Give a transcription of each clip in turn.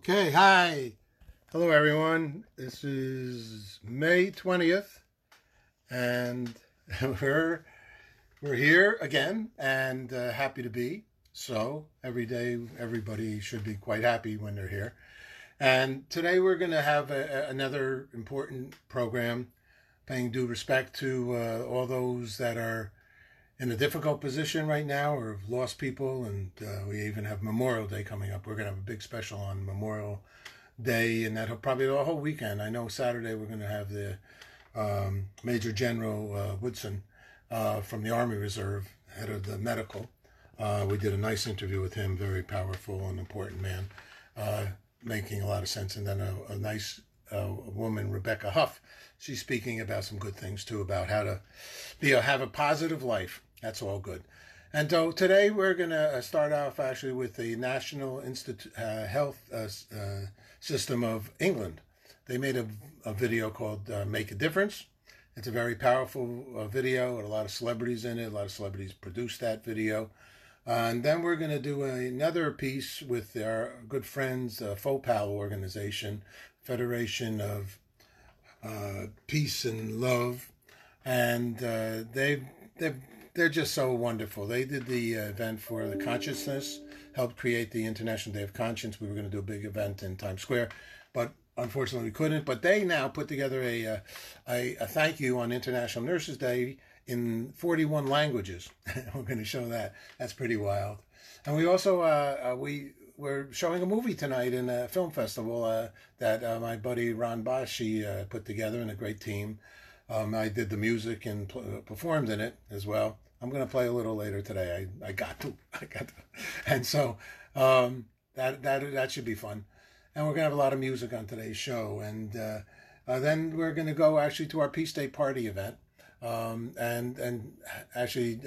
Okay, hi. Hello, everyone. This is May 20th, and we're here again, and happy to be. So every day, everybody should be quite happy when they're here. And today we're going to have another important program, paying due respect to all those that are in a difficult position right now or have lost people, and we even have Memorial Day coming up. We're going to have a big special on Memorial Day, and that'll probably the whole weekend. I know Saturday we're going to have the Major General Woodson from the Army Reserve, head of the medical. We did a nice interview with him, very powerful and important man, making a lot of sense. And then a nice woman, Rebecca Huff, she's speaking about some good things too, about how to have a positive life. That's all good. And so today we're going to start off actually with the National Health System of England. They made a video called Make a Difference. It's a very powerful video with a lot of celebrities in it. A lot of celebrities produced that video. And then we're going to do another piece with our good friends, FOPAL organization, Federation of Peace and Love. And they're just so wonderful. They did the event for the consciousness, helped create the International Day of Conscience. We were going to do a big event in Times Square, but unfortunately we couldn't. But they now put together a thank you on International Nurses Day in 41 languages. We're going to show that. That's pretty wild. And we also we're showing a movie tonight in a film festival that my buddy Ron Bosch put together, and a great team. I did the music and performed in it as well. I'm going to play a little later today. I got to. And so that should be fun. And we're going to have a lot of music on today's show. And then we're going to go actually to our Peace Day party event. And actually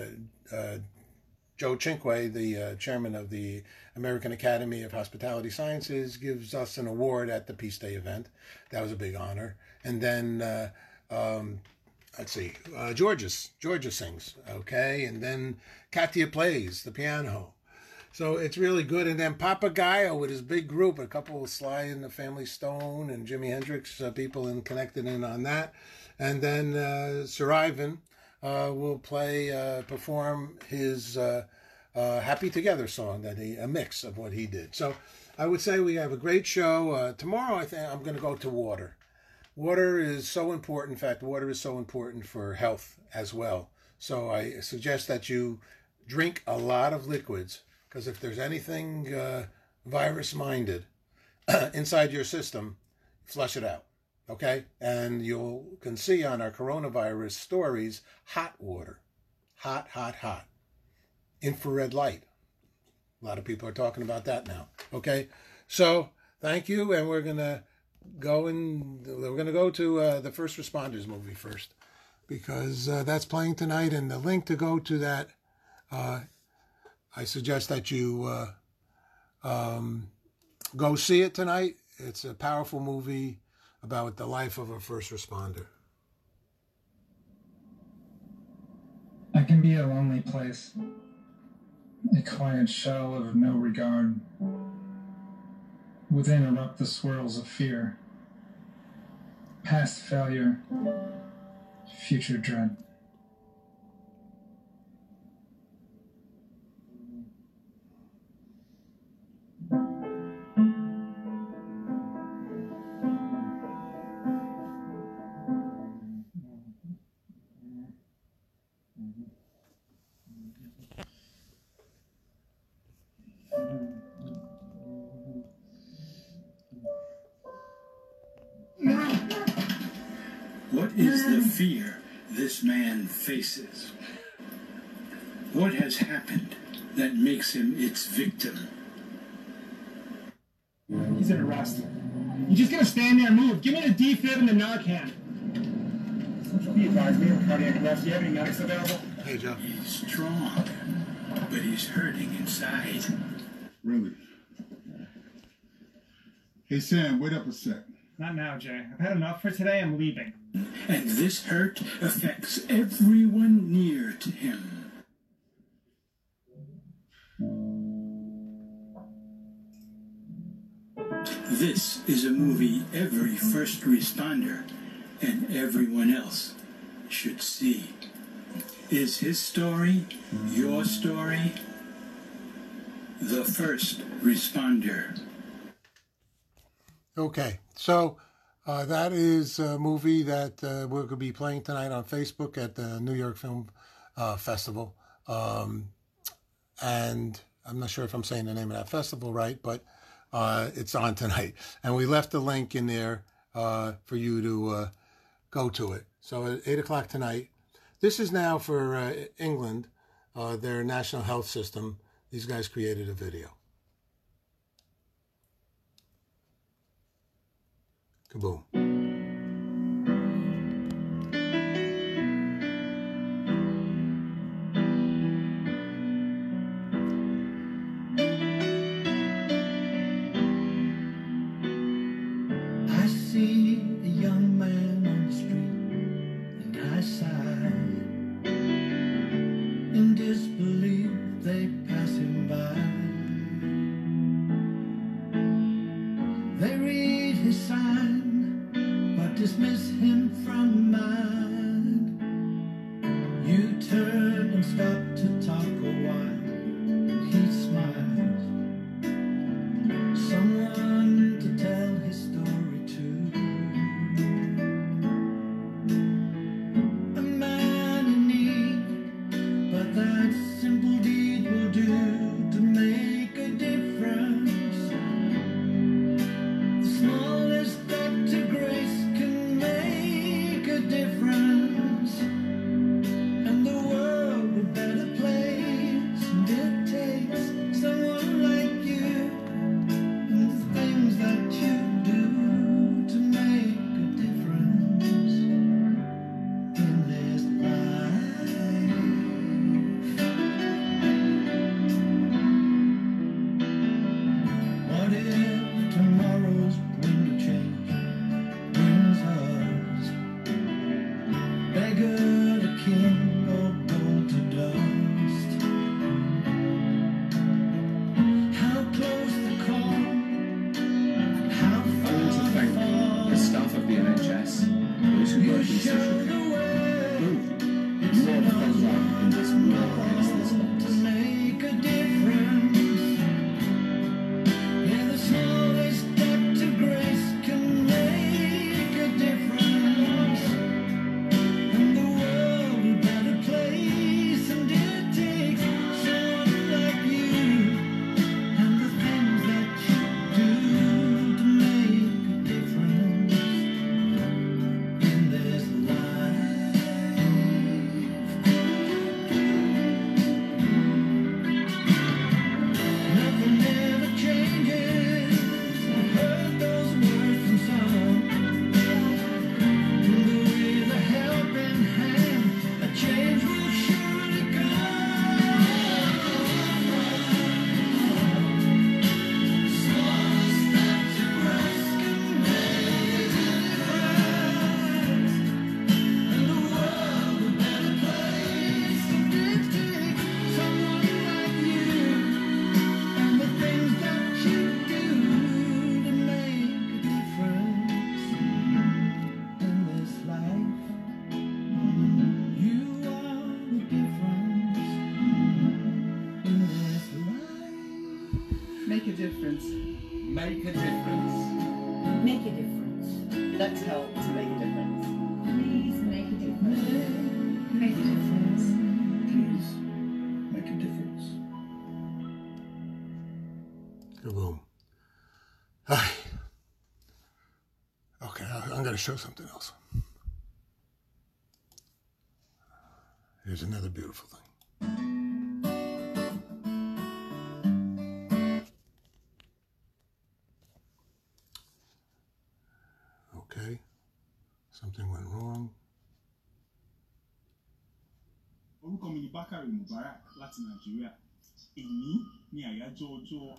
Joe Cinque, the chairman of the American Academy of Hospitality Sciences, gives us an award at the Peace Day event. That was a big honor. And then let's see, Georgia sings, okay, and then Katia plays the piano. So it's really good. And then Papagayo with his big group, a couple of Sly and the Family Stone and Jimi Hendrix people connected in on that. And then Sir Ivan will perform his Happy Together song, a mix of what he did. So I would say we have a great show. Tomorrow I think I'm going to go to water. Water is so important. In fact, water is so important for health as well. So I suggest that you drink a lot of liquids, because if there's anything virus-minded inside your system, flush it out, okay? And you can see on our coronavirus stories, hot water, hot, hot, hot. Infrared light. A lot of people are talking about that now, okay? So thank you, and we're going to go to the First Responders movie first, because that's playing tonight, and the link to go to that, I suggest that you go see it tonight. It's a powerful movie about the life of a first responder. It can be a lonely place, a quiet shell of no regard. Within erupt the swirls of fear, past failure, future dread. What is the fear this man faces? What has happened that makes him its victim? He's an arrest. You just gonna stand there and move. Give me the defib and the Narcan. Be advised, we have cardiac arrest. Do you have any medics available? Hey, Joe. He's strong, but he's hurting inside. Really? Hey, Sam, wait up a sec. Not now, Jay. I've had enough for today. I'm leaving. And this hurt affects everyone near to him. This is a movie every first responder and everyone else should see. Is his story your story? The First Responder. Okay, so that is a movie that we're going to be playing tonight on Facebook at the New York Film Festival. And I'm not sure if I'm saying the name of that festival right, but it's on tonight. And we left the link in there for you to go to it. So at 8 o'clock tonight. This is now for England, their national health system. These guys created a video. Kaboom. I see a young man on the street, and I sigh. In disbelief, they pass him by. They read his sign, but dismiss him from mind. You turn and stop to talk a while, and he smiles. Someone to tell his story to. A man in need, but that simple deed will do to make a difference. The smallest act of grace can make a difference, and the world a better place. And it takes someone like you and the things that you do to make a difference in this life. What if tomorrow's wind of change brings us beggar to king or gold to dust? How close the call, how I far want to thank the the staff of the NHS, those who work in social care. You are the front line in this war against this to virus. make a difference. Yeah, the smallest act of grace can make a difference, and the world a better place. And it takes someone like you and the things that you do to make a difference in this life. Nothing ever changes. I've heard those words from some. And with a helping hand, a change will surely come. Smallest act of grace can make a difference, and the world a better place. And it takes someone like you and the things that you do to make a difference in this life. You are the difference in this life. Make a difference. Make a difference. Make a difference. Let's help to make a difference. Please make a difference. Make a difference. Please make a difference. Kaboom. Hi. Okay, I'm going to show something else. Here's another beautiful thing. Okay, something went wrong. Orúkọ mi ni Bákàrè Mubarak láti Nàìjíríà. Èyí ni àyájọ́ ọjọ́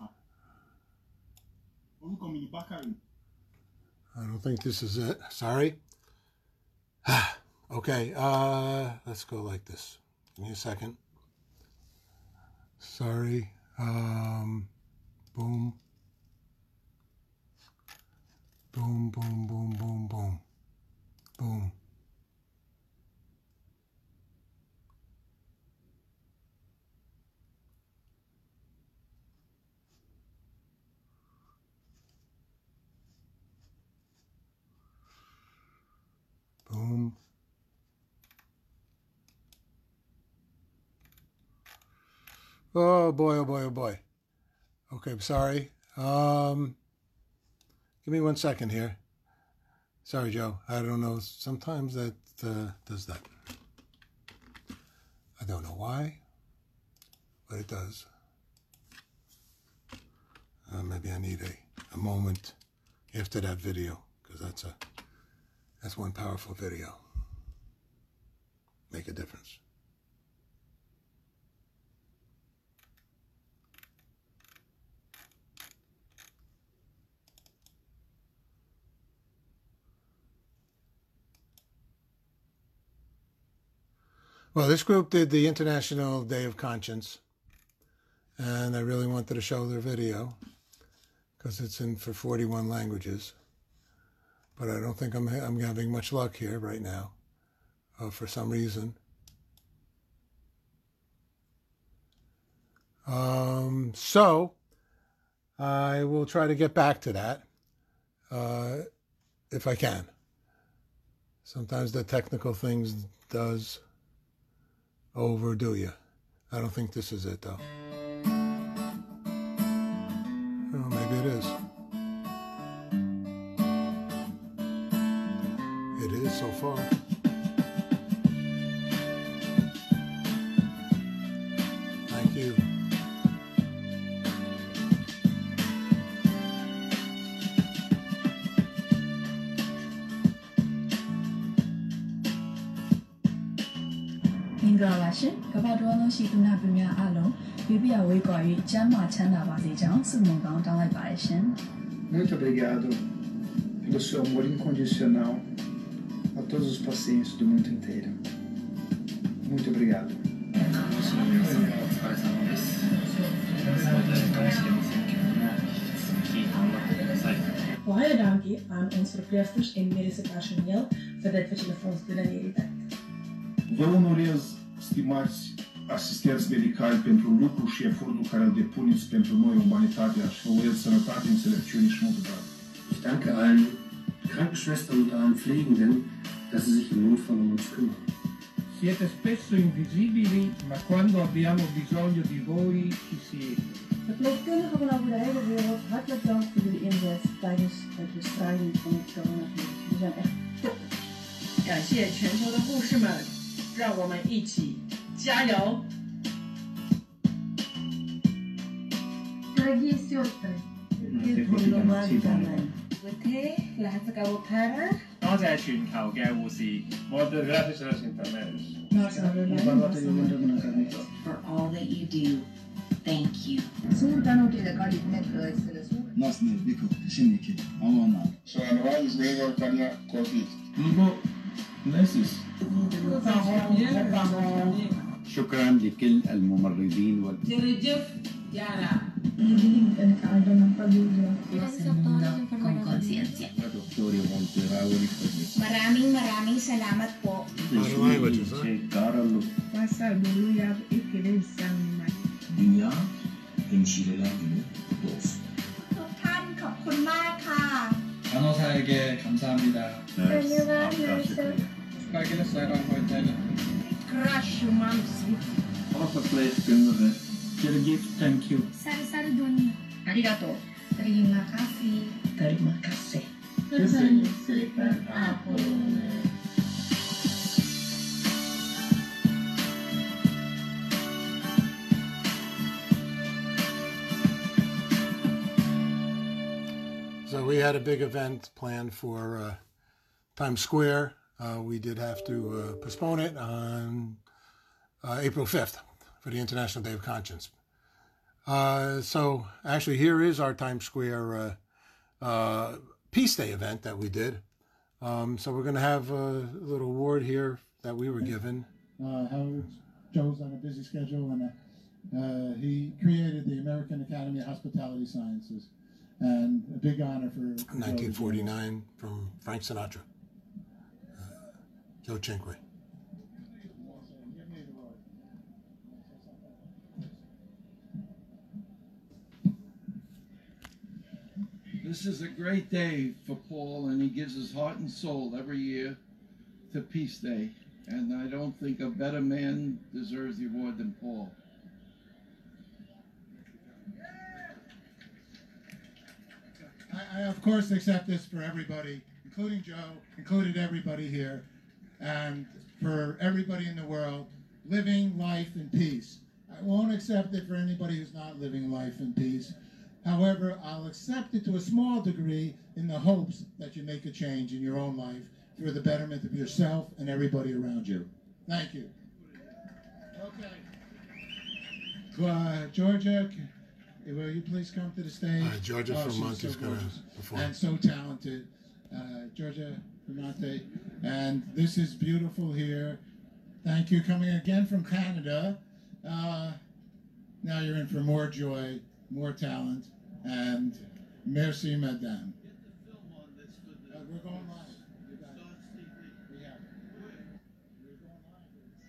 Orúkọ mi ni Bákàrè. I don't think this is it. Sorry. Okay, let's go like this. Give me a second. Sorry. Boom. Boom, boom, boom, boom, boom. Boom. Boom. Oh boy, oh boy, oh boy. Okay, I'm sorry. Give me 1 second here. Sorry, Joe. I don't know. Sometimes that does that. I don't know why, but it does. Maybe I need a moment after that video, because that's one powerful video. Make a difference. Well, this group did the International Day of Conscience, and I really wanted to show their video because it's in for 41 languages. But I don't think I'm having much luck here right now for some reason. So I will try to get back to that if I can. Sometimes the technical things does overdo you. I don't think this is it though. Oh, maybe it is. It is so far. Thank you. မင်္ဂလာပါရှင်ကမ္ဘာတော်လုံးရှိသူနာပြည်များအားလုံးပြပြဝေးကွာ၍ကျမ်းမာချမ်းသာပါစေကြောင်းဆုမွန်ကောင်းတောင်းလိုက်ပါတယ်ရှင် Muito obrigado pelo seu amor incondicional a todos os pacientes do mundo inteiro. Muito obrigado. Baie dankie aan ons verpleegsters en mediese personeel vir dit wat julle vir ons doen in hierdie tyd. Vă onorez, stimați asistenți medicali, pentru lucru și efortul care îl depuneți pentru noi, umanitatea, și vă urez sănătate, înțelepciune și multă dragă. Ich danke allen Krankenschwestern und allen Pflegenden, dass sie sich im Notfall um uns kümmern. Siete spesso invisibili, ma quando abbiamo bisogno di voi ci siete. Verpleegkundigen van over de hele wereld, hartelijk dank voor jullie inzet tijdens de bestrijding van het coronavirus. Jullie zijn echt top. 感谢全球的护士们，让我们一起加油！ Дорогие сестры, lahat sa kabutara. 多謝全球嘅護士。Muchas gracias a los interneros. For all that you do, thank you. Nas ne biko shiniki amana. So advance waiver kana COVID. Nigo ناسس. شكرا لكل الممرضين Maraming salamat po. Dünya Hemşireler Günü kutlu olsun. ทุกท่านขอบคุณมากค่ะ 간호사에게 감사합니다. Crush Mansi. Alle verpleegkundigen. Thank you. Sari dunia. Arigato. Terima kasih. Terima kasih. So we had a big event planned for Times Square. We did have to postpone it on April 5th for the International Day of Conscience. So actually here is our Times Square Peace Day event that we did. So we're going to have a little award here that we were given. Howard Joe's on a busy schedule, and he created the American Academy of Hospitality Sciences. and a big honor for 1949 from Frank Sinatra. Joe Cinque. This is a great day for Paul, and he gives his heart and soul every year to Peace Day. And I don't think a better man deserves the award than Paul. I of course accept this for everybody, including Joe, included everybody here, and for everybody in the world, living life in peace. I won't accept it for anybody who's not living life in peace. However, I'll accept it to a small degree in the hopes that you make a change in your own life for the betterment of yourself and everybody around you. Thank you. Okay. Georgia, will you please come to the stage? Georgia Vermont is going to perform. And so talented. Georgia Vermont. And this is beautiful here. Thank you. Coming again from Canada. Now you're in for more joy, more talent, and merci, madame. We're going live. You got it. We have it. We're going live.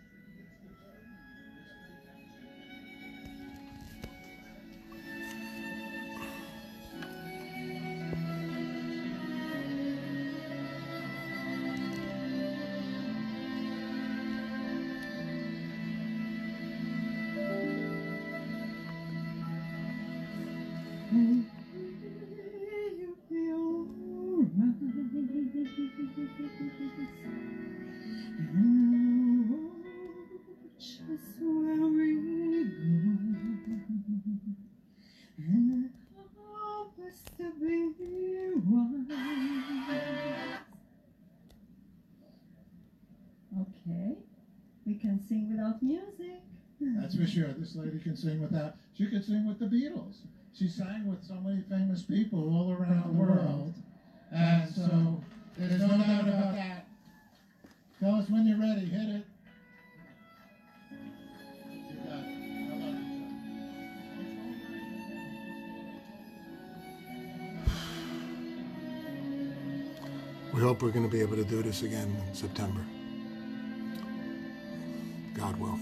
Okay, we can sing without music. That's for sure. This lady can sing without. She can sing with the Beatles. She sang with so many famous people all around the world. And so there's no doubt about that. Tell us when you're ready. Hit it. You got it. I love you. We hope we're going to be able to do this again in September. God will.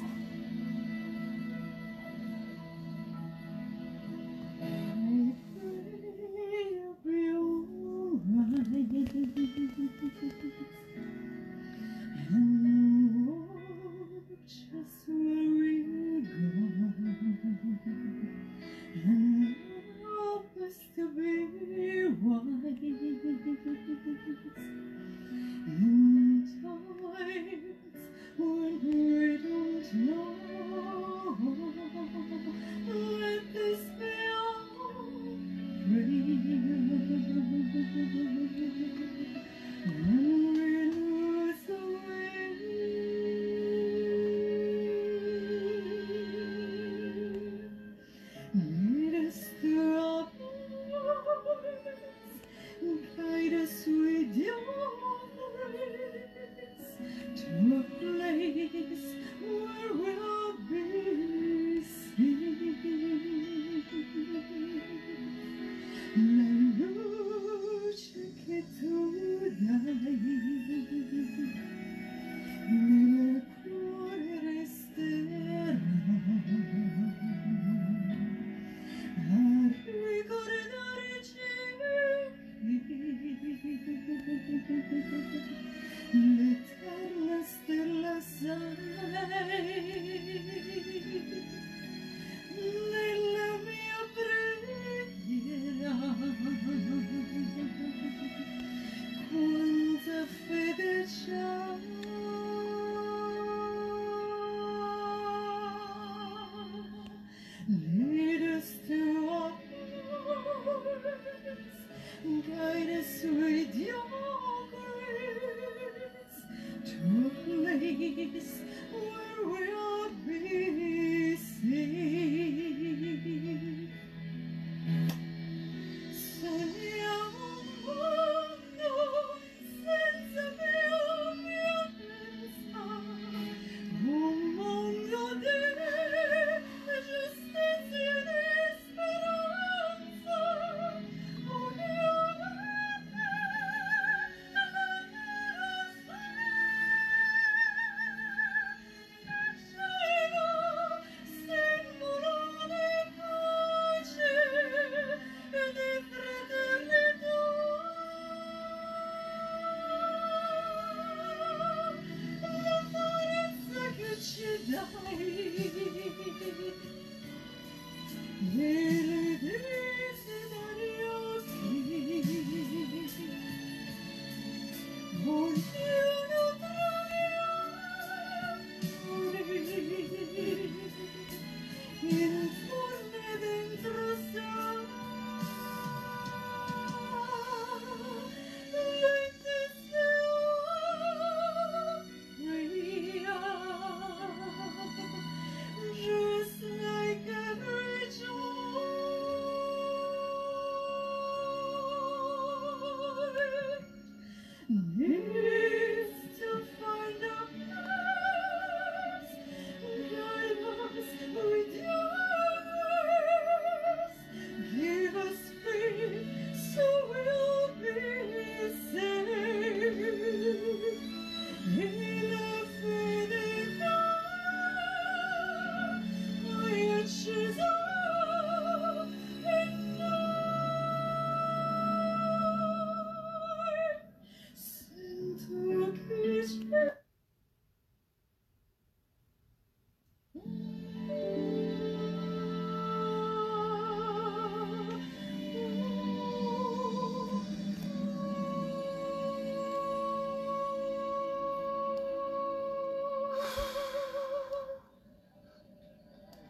When we don't know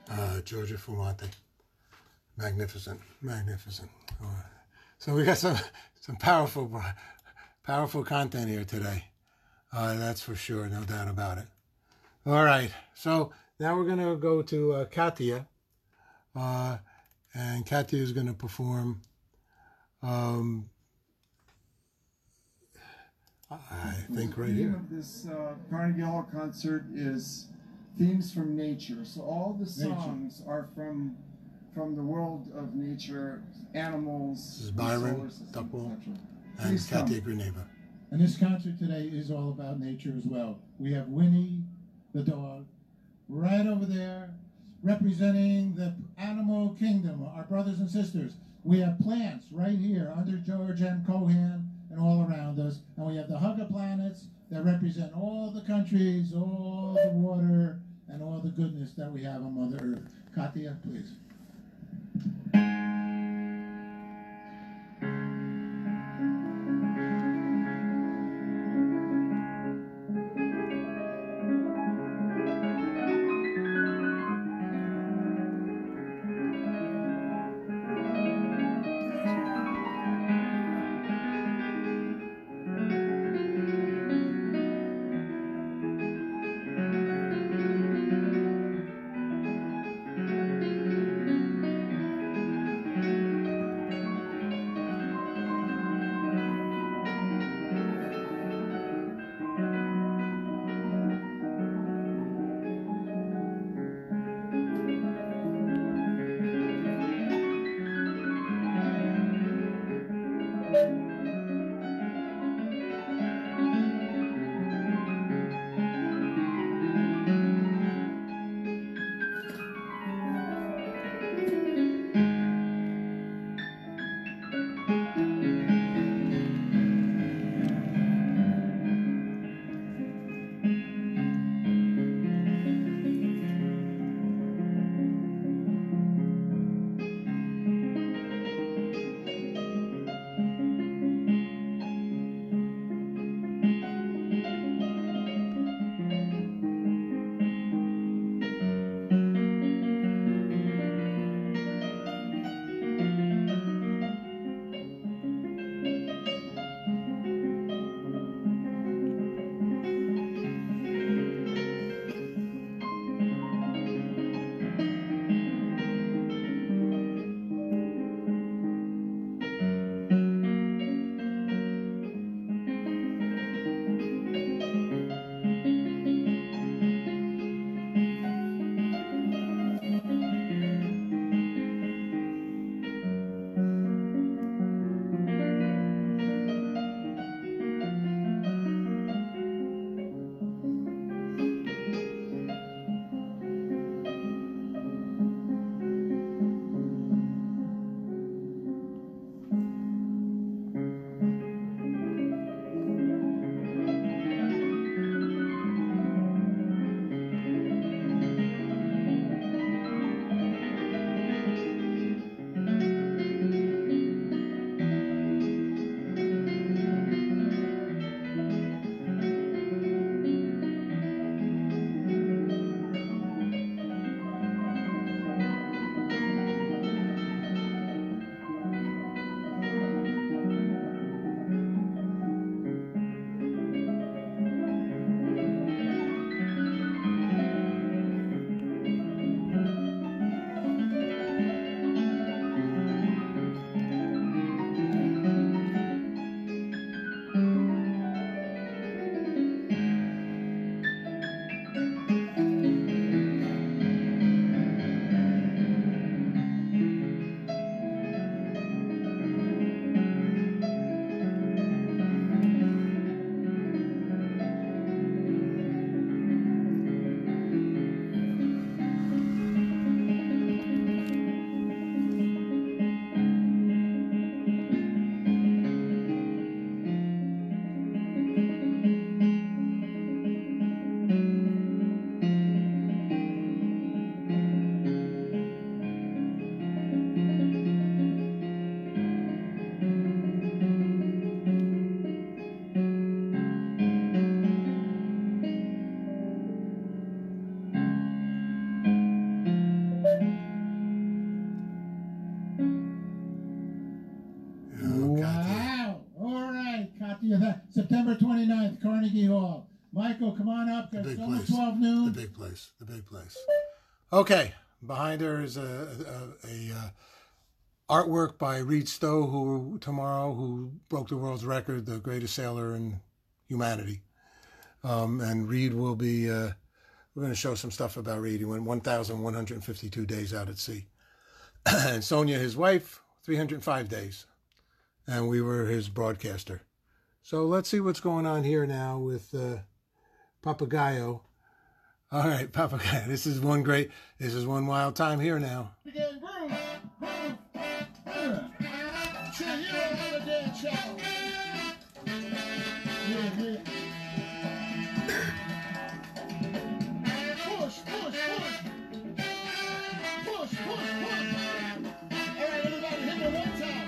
Georgia Fumante. Magnificent, magnificent. So we got some powerful content here today. That's for sure, no doubt about it. All right, so now we're going to go to Katia, and Katia is going to perform. I think right here. The theme of this Carnegie Hall concert is themes from nature. So all the songs are from the world of nature, animals. This is Byron Duckwell and Katia Gruneva. And this concert today is all about nature as well. We have Winnie, the dog, right over there, representing the animal kingdom, our brothers and sisters. We have plants right here under George M. Cohan and all around us. And we have the Hugger planets that represent all the countries, all the water, and all the goodness that we have on Mother Earth. Katia, please. September 29th, Carnegie Hall. Michael, come on up. The It's big almost place. 12 noon. The big place. The big place. Okay. Behind her is a artwork by Reed Stowe, who broke the world's record, the greatest sailor in humanity. And Reed will be, we're going to show some stuff about Reed. He went 1,152 days out at sea. And Sonia, his wife, 305 days. And we were his broadcaster. So let's see what's going on here now with Papagayo. All right, Papagayo. This is one wild time here now. Again, groove. Sure, you don't have a dance show. Yeah. Push. Push. All right, everybody, hit me one time.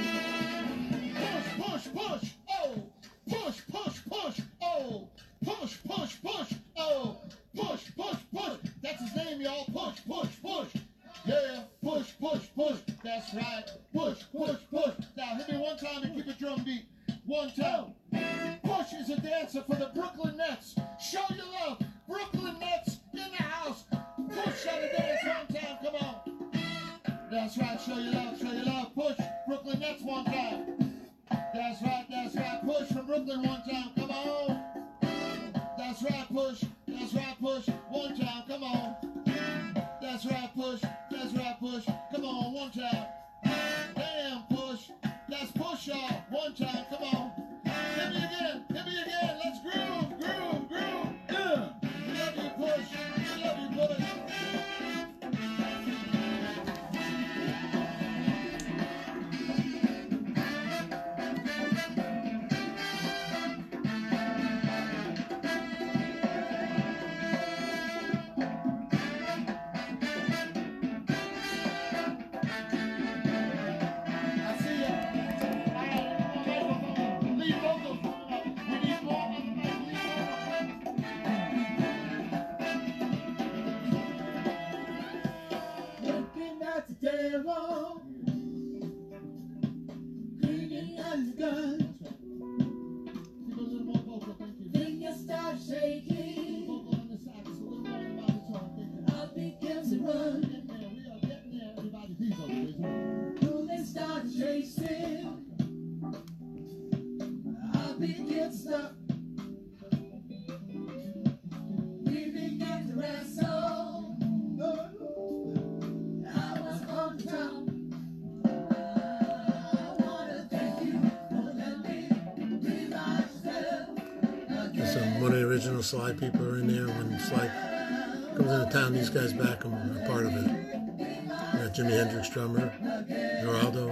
Push. Oh. Push. Oh. Push. Oh. Push. That's his name, y'all. Push. Yeah, push. That's right. Push. Now hit me one time and keep a drum beat. 1, 2. Push is a dancer for the Brooklyn Nets. Show your love. Brooklyn Nets in the house. Push on the dance 1 time. Come on. That's right. Show your love. Push. Brooklyn Nets 1 time. That's right. Push from Brooklyn 1 time. Come on. That's right. Push. 1 time. Come on. That's right. Push. Come on. 1 time. Damn, push. That's push, y'all. 1 time. Come on. Hit me again. Let's groove. We love you, push. One of the original Sly people are in there. When Sly comes into town, these guys back him are part of it. Jimi Hendrix drummer, Geraldo.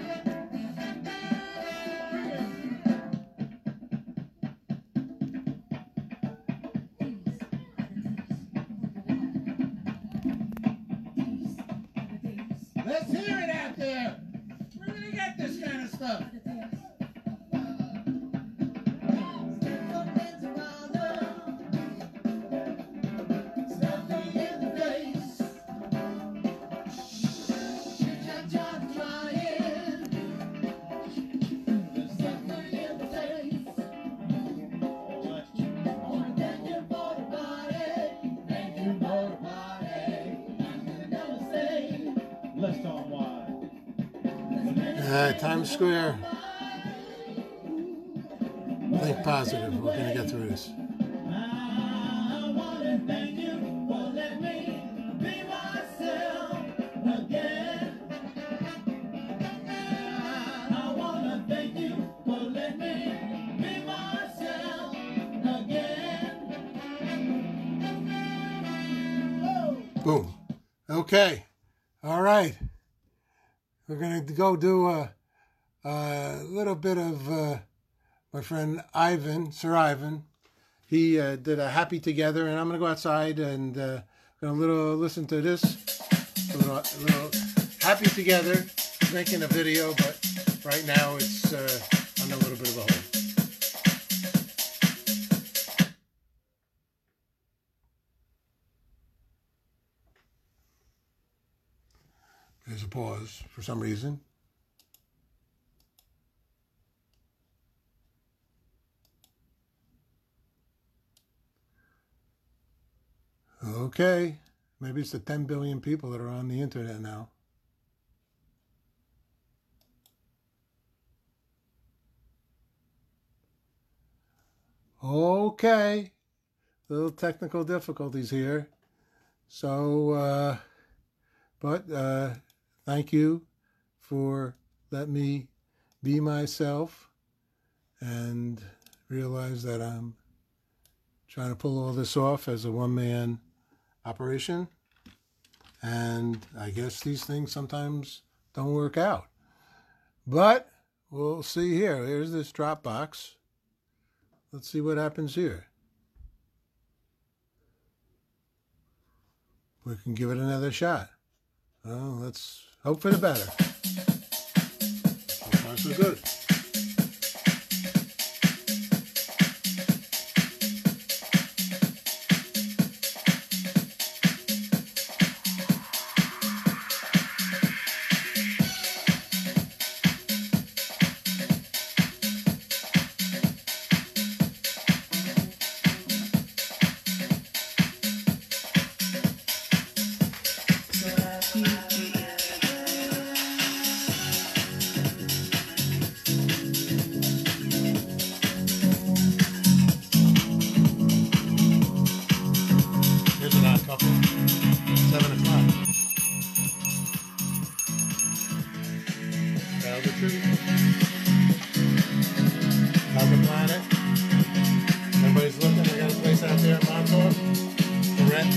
Let's hear it out there. Where do you get this kind of stuff? Times Square. Think positive. We're going to get through this. Boom. Okay. All right. We're going to go do a little bit of my friend Ivan, Sir Ivan. He did a Happy Together, and I'm going to go outside and going to listen to this. A little Happy Together, making a video, but right now it's on a little bit of a hold. There's a pause for some reason. Okay, maybe it's the 10 billion people that are on the internet now. Okay, little technical difficulties here. So, thank you for letting me be myself and realize that I'm trying to pull all this off as a one-man operation. And I guess these things sometimes don't work out. But we'll see here. Here's this Dropbox. Let's see what happens here. We can give it another shot. Well, let's hope for the better. So far, so good. How's the planet? Everybody's looking. I got a place out there in Montauk for rent.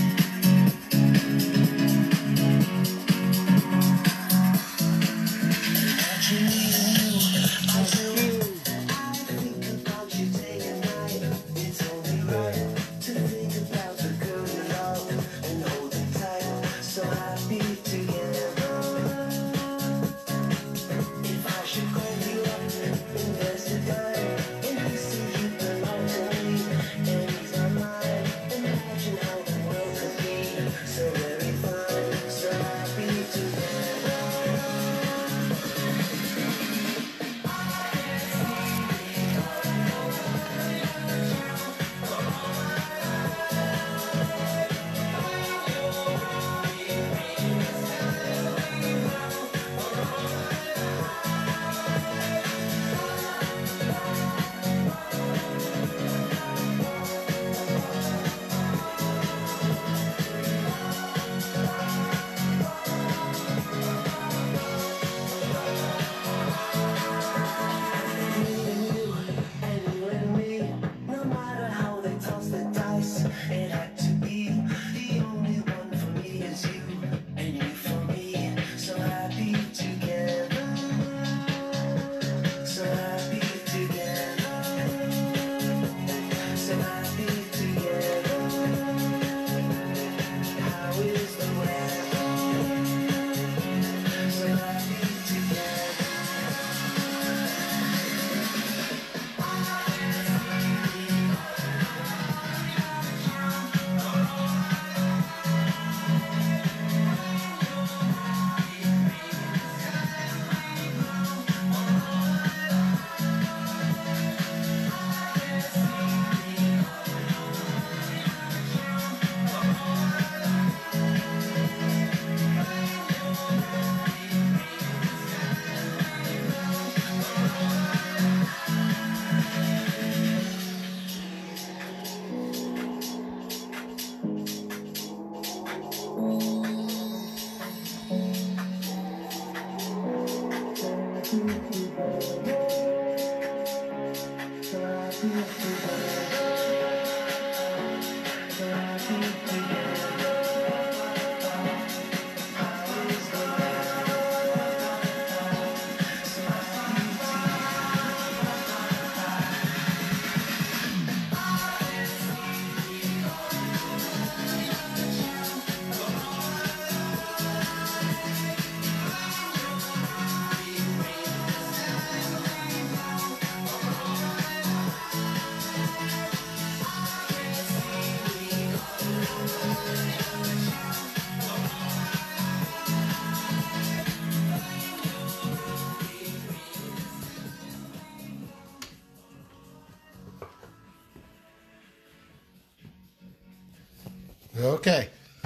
Okay,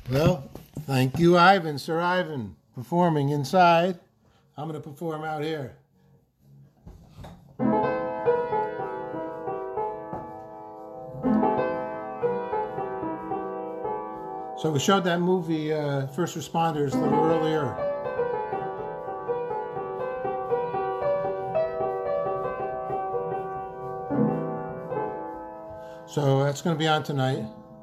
Well, thank you, Ivan, Sir Ivan, performing inside. I'm going to perform out here. So we showed that movie, First Responders, a little earlier. So that's going to be on tonight.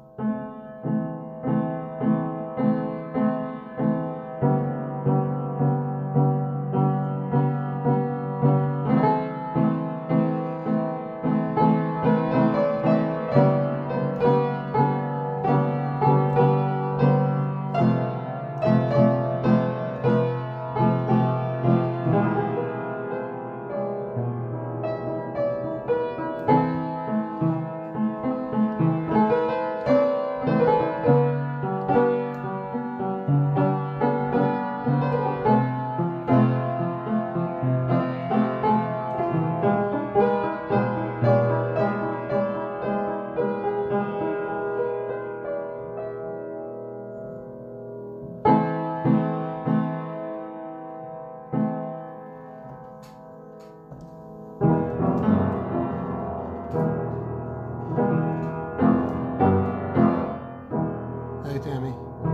Hey, Tammy.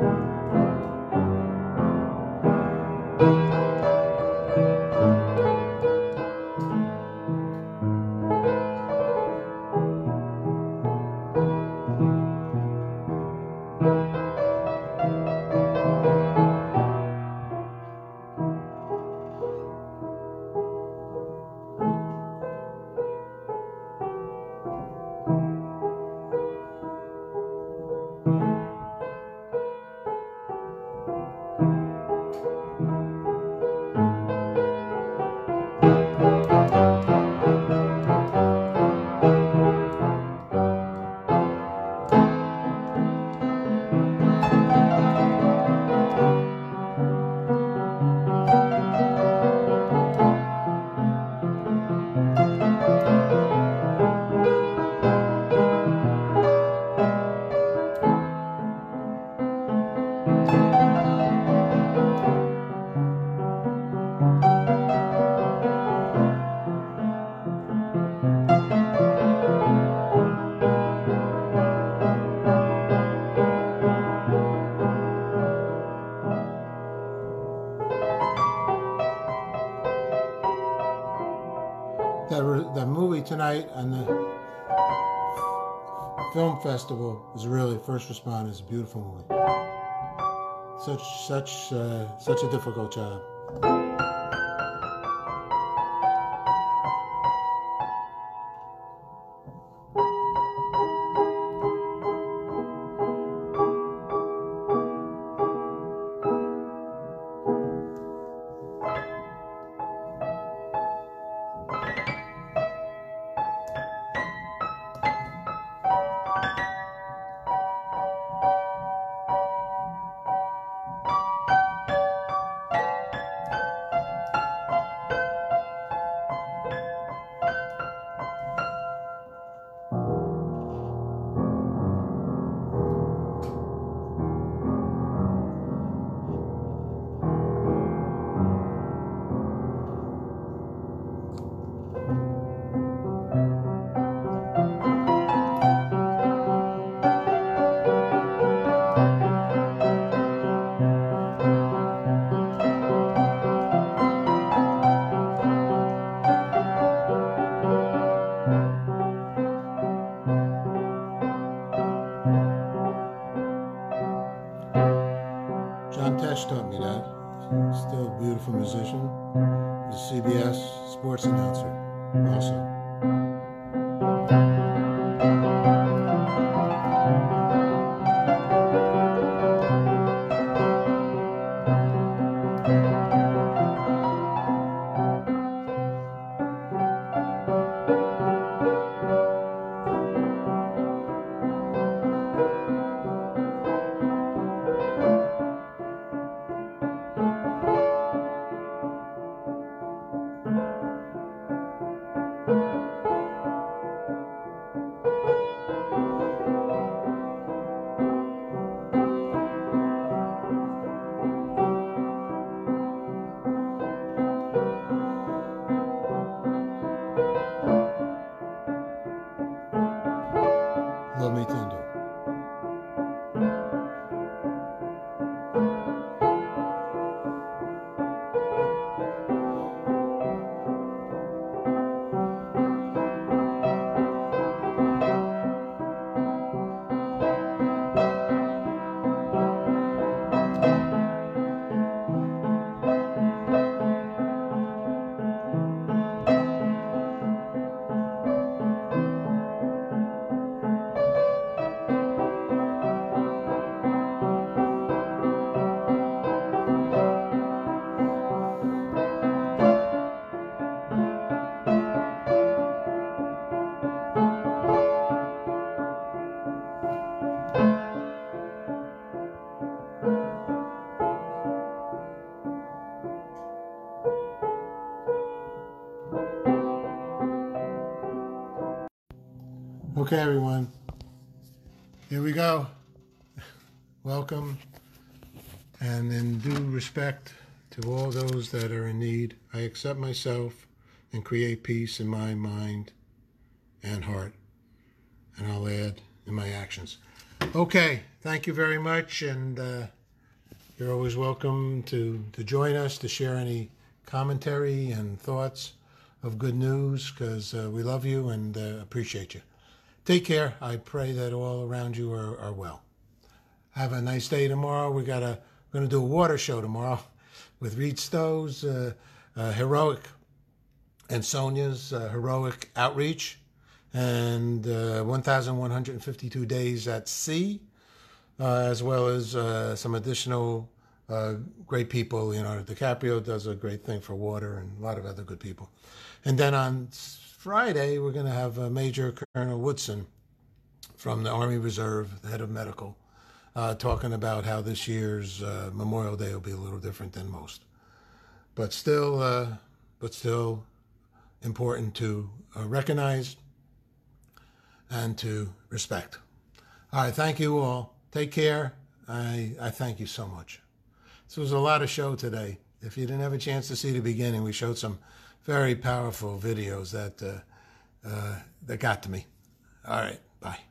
That movie tonight on the film festival is really First Responders, a beautiful movie. Such a difficult job. John Tesh taught me that. Still a beautiful musician. He's a CBS sports announcer also. Okay, everyone. Here we go. Welcome. And in due respect to all those that are in need, I accept myself and create peace in my mind and heart. And I'll add in my actions. Okay, thank you very much. And you're always welcome to join us, to share any commentary and thoughts of good news, because we love you and appreciate you. Take care. I pray that all around you are well. Have a nice day tomorrow. We're going to do a water show tomorrow with Reed Stowe's heroic and Sonia's heroic outreach, and 1,152 days at sea, as well as some additional great people. Leonardo DiCaprio does a great thing for water, and a lot of other good people. And then on Friday, we're going to have Major Colonel Woodson from the Army Reserve, the head of medical, talking about how this year's Memorial Day will be a little different than most, but still important to recognize and to respect. All right, thank you all. Take care. I thank you so much. This was a lot of show today. If you didn't have a chance to see the beginning, we showed some very powerful videos that got to me. All right, bye.